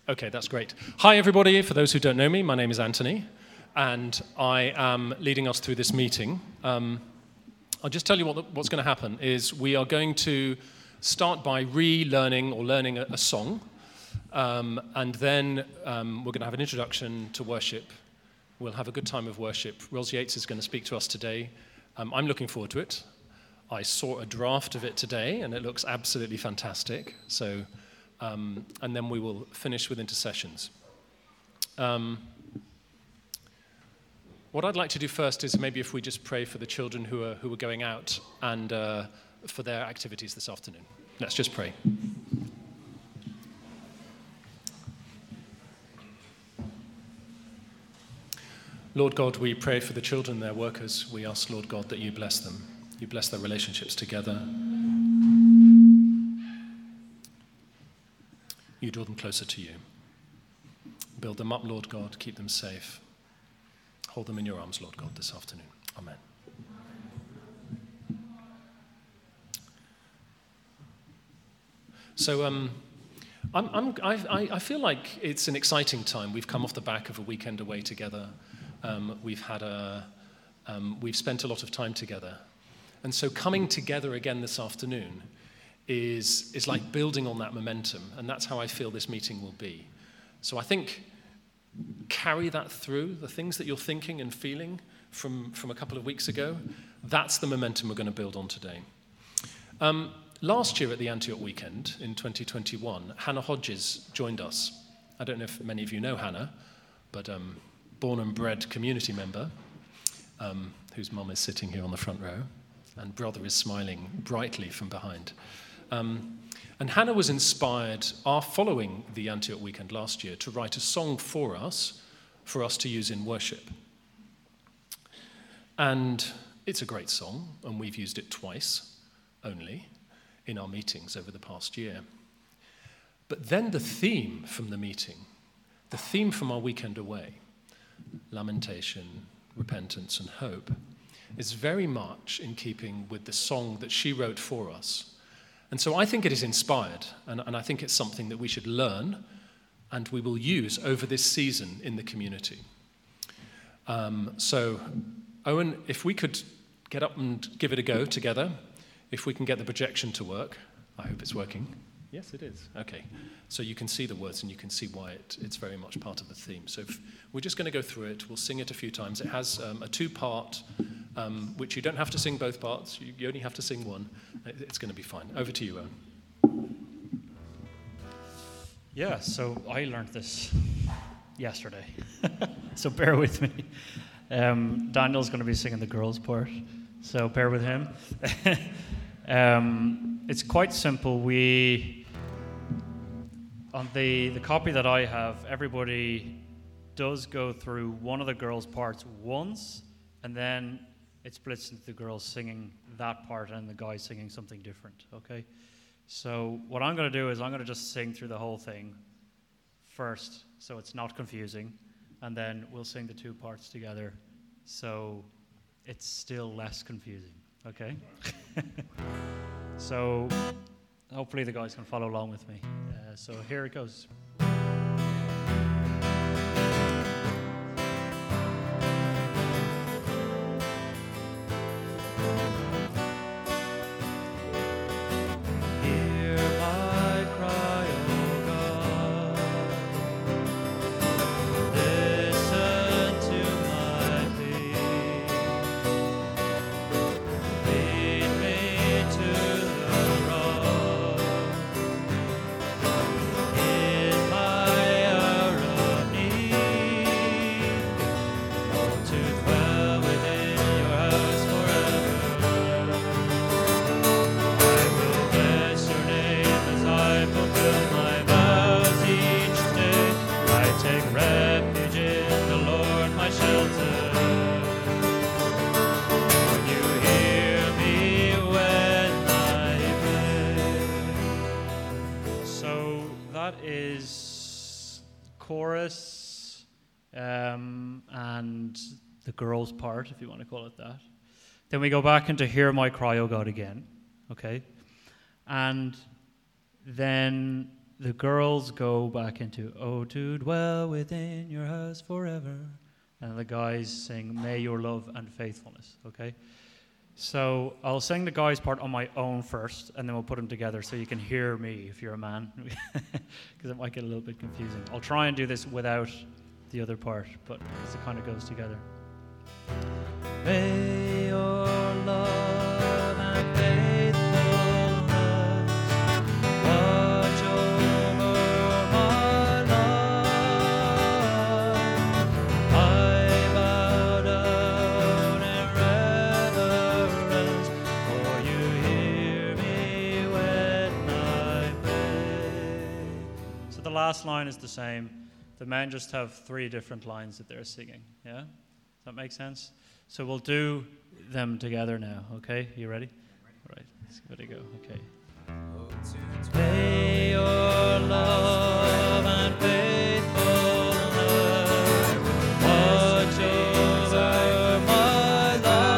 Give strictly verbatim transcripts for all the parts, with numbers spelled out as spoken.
Okay, that's great. Hi, everybody. For those who don't know me, my name is Anthony, and I am leading us through this meeting. Um, I'll just tell you what the, what's going to happen is we are going to start by relearning or learning a, a song, um, and then um, we're going to have an introduction to worship. We'll have a good time of worship. Ros Yates is going to speak to us today. Um, I'm looking forward to it. I saw a draft of it today, and it looks absolutely fantastic. So. Um, and then we will finish with intercessions. Um, what I'd like to do first is maybe if we just pray for the children who are who are going out and uh, for their activities this afternoon. Let's just pray. Lord God, we pray for the children and their workers. We ask, Lord God, that you bless them. You bless their relationships together. You draw them closer to you. Build them up, Lord God. Keep them safe. Hold them in your arms, Lord God, this afternoon. Amen. So um, I'm, I'm, I, I feel like it's an exciting time. We've come off the back of a weekend away together. Um, we've had a, um, we've spent a lot of time together. And so coming together again this afternoon is is like building on that momentum, and that's how I feel this meeting will be. So I think carry that through, the things that you're thinking and feeling from, from a couple of weeks ago, that's the momentum we're going to build on today. Um, last year at the Antioch weekend in twenty twenty-one, Hannah Hodges joined us. I don't know if many of you know Hannah, but um, born and bred community member, um, whose mum is sitting here on the front row, and brother is smiling brightly from behind. Um, and Hannah was inspired, uh, following the Antioch weekend last year, to write a song for us, for us to use in worship. And it's a great song, and we've used it twice only in our meetings over the past year. But then the theme from the meeting, the theme from our weekend away, lamentation, repentance, and hope, is very much in keeping with the song that she wrote for us. And so I think it is inspired, and, and I think it's something that we should learn and we will use over this season in the community. Um, so, Owen, if we could get up and give it a go together, if we can get the projection to work. I hope it's working. Yes, it is. Okay. So you can see the words and you can see why it, it's very much part of the theme. So if, we're just going to go through it. We'll sing it a few times. It has um, a two-part, um, which you don't have to sing both parts. You, you only have to sing one. It, it's going to be fine. Over to you, Owen. Yeah, so I learned this yesterday. So bear with me. Um, Daniel's going to be singing the girls' part, so bear with him. um, it's quite simple. We... On the, the copy that I have, everybody does go through one of the girls' parts once, and then it splits into the girls singing that part and the guys singing something different, okay? So what I'm going to do is I'm going to just sing through the whole thing first, so it's not confusing, and then we'll sing the two parts together, so it's still less confusing, okay? So hopefully the guys can follow along with me. Uh, so here it goes. Chorus um, and the girls' part, if you want to call it that. Then we go back into Hear My Cry, O God, again, okay? And then the girls go back into "Oh, to dwell within your house forever," and the guys sing "May your love and faithfulness." Okay, so I'll sing the guys' part on my own first, and then we'll put them together so you can hear me if you're a man, because it might get a little bit confusing. I'll try and do this without the other part, but because it kind of goes together. May your love and faithfulness watch over my life. I bow down in reverence, for you hear me when I pray. So the last line is the same. The men just have three different lines that they're singing. Yeah? Does that make sense? So we'll do them together now, okay? You ready? All right, let's give it a go, okay. May your love and faithfulness watch over my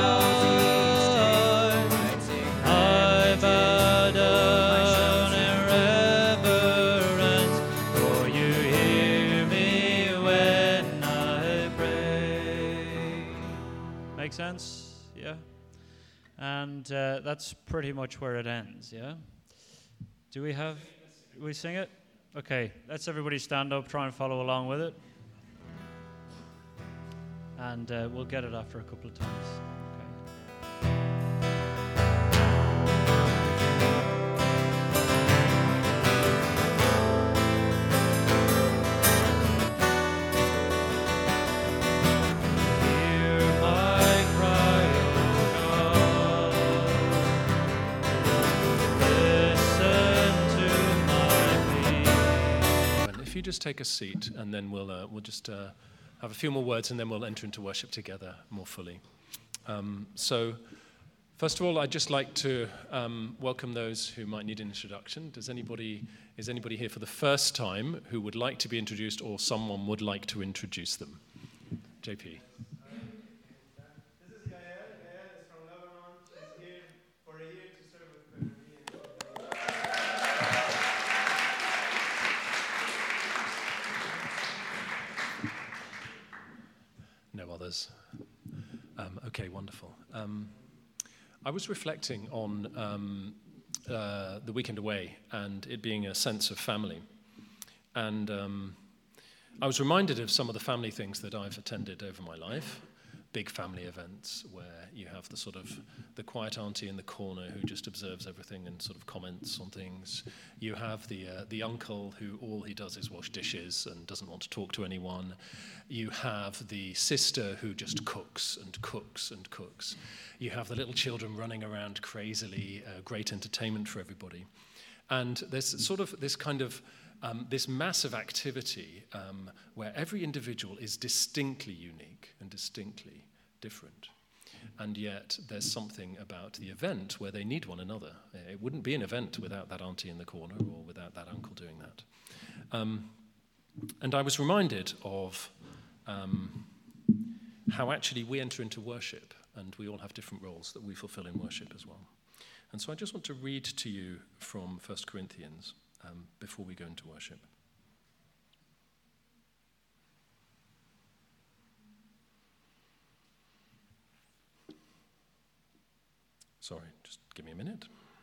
life. I bow down in reverence, for you hear me when I pray. Make sense? Yeah. And uh, that's pretty much where it ends, yeah? Do we have, do we sing it? Okay, let's everybody stand up, try and follow along with it. And uh, we'll get it after a couple of times. Just take a seat, and then we'll uh, we'll just uh, have a few more words, and then we'll enter into worship together more fully. Um, so, first of all, I'd just like to um, welcome those who might need an introduction. Does anybody is anybody here for the first time who would like to be introduced, or someone would like to introduce them? J P. Um, okay, wonderful. Um, I was reflecting on um, uh, the weekend away and it being a sense of family. And um, I was reminded of some of the family things that I've attended over my life. Big family events where you have the sort of the quiet auntie in the corner who just observes everything and sort of comments on things. You have the uh, the uncle who all he does is wash dishes and doesn't want to talk to anyone. You have the sister who just cooks and cooks and cooks. You have the little children running around crazily, uh, great entertainment for everybody. And there's sort of this kind of Um, this massive activity um, where every individual is distinctly unique and distinctly different. And yet there's something about the event where they need one another. It wouldn't be an event without that auntie in the corner or without that uncle doing that. Um, and I was reminded of um, how actually we enter into worship, and we all have different roles that we fulfill in worship as well. And so I just want to read to you from First Corinthians. Um, before we go into worship. Sorry, just give me a minute.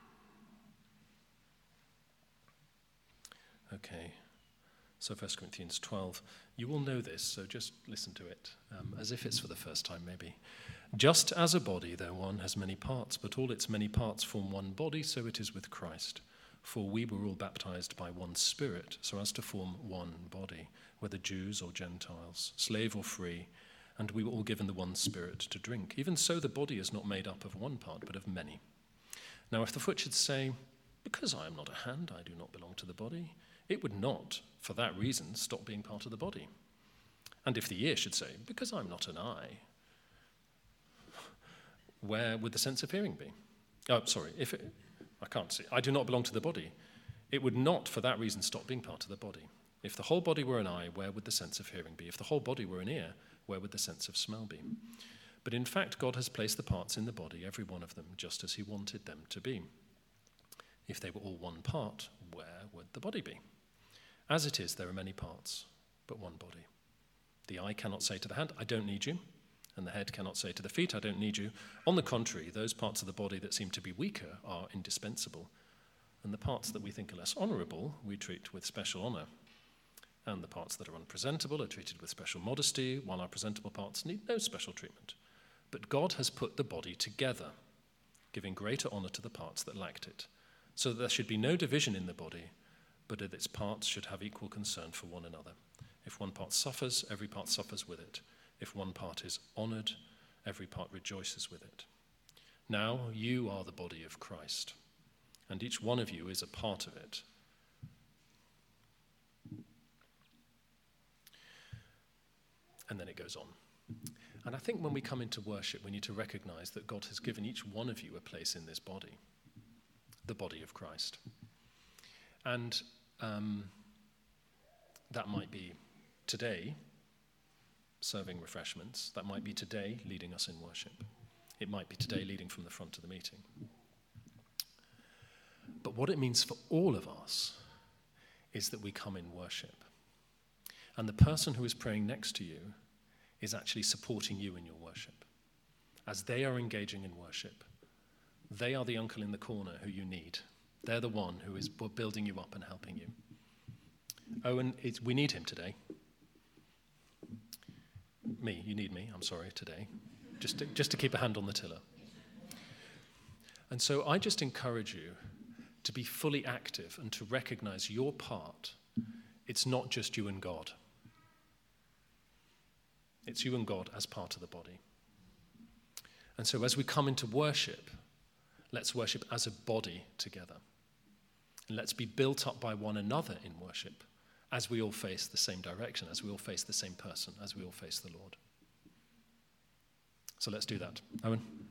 Okay, so First Corinthians twelve. You will know this, so just listen to it, um, as if it's for the first time maybe. Just as a body, though one has many parts, but all its many parts form one body, so it is with Christ. For we were all baptized by one Spirit, so as to form one body, whether Jews or Gentiles, slave or free, and we were all given the one Spirit to drink. Even so, the body is not made up of one part, but of many. Now, if the foot should say, because I am not a hand, I do not belong to the body, it would not, for that reason, stop being part of the body. And if the ear should say, because I'm not an eye, where would the sense of hearing be? Oh, sorry, if it... I can't see. I do not belong to the body. It would not, for that reason, stop being part of the body. If the whole body were an eye, where would the sense of hearing be? If the whole body were an ear, where would the sense of smell be? But in fact, God has placed the parts in the body, every one of them, just as he wanted them to be. If they were all one part, where would the body be? As it is, there are many parts, but one body. The eye cannot say to the hand, I don't need you, and the head cannot say to the feet, I don't need you. On the contrary, those parts of the body that seem to be weaker are indispensable, and the parts that we think are less honourable we treat with special honour. And the parts that are unpresentable are treated with special modesty, while our presentable parts need no special treatment. But God has put the body together, giving greater honour to the parts that lacked it, so that there should be no division in the body, but that its parts should have equal concern for one another. If one part suffers, every part suffers with it. If one part is honoured, every part rejoices with it. Now you are the body of Christ, and each one of you is a part of it. And then it goes on. And I think when we come into worship, we need to recognize that God has given each one of you a place in this body, the body of Christ. And um, that might be today, serving refreshments. That might be today, leading us in worship. It might be today, leading from the front of the meeting. But what it means for all of us is that we come in worship. And the person who is praying next to you is actually supporting you in your worship. As they are engaging in worship, they are the uncle in the corner who you need. They're the one who is building you up and helping you. Oh, and it's, we need him today. Me, you need me, I'm sorry, today. Just to, just to keep a hand on the tiller. And so I just encourage you to be fully active and to recognize your part. It's not just you and God. It's you and God as part of the body. And so as we come into worship, let's worship as a body together. And let's be built up by one another in worship as we all face the same direction, as we all face the same person, as we all face the Lord. So let's do that. Owen?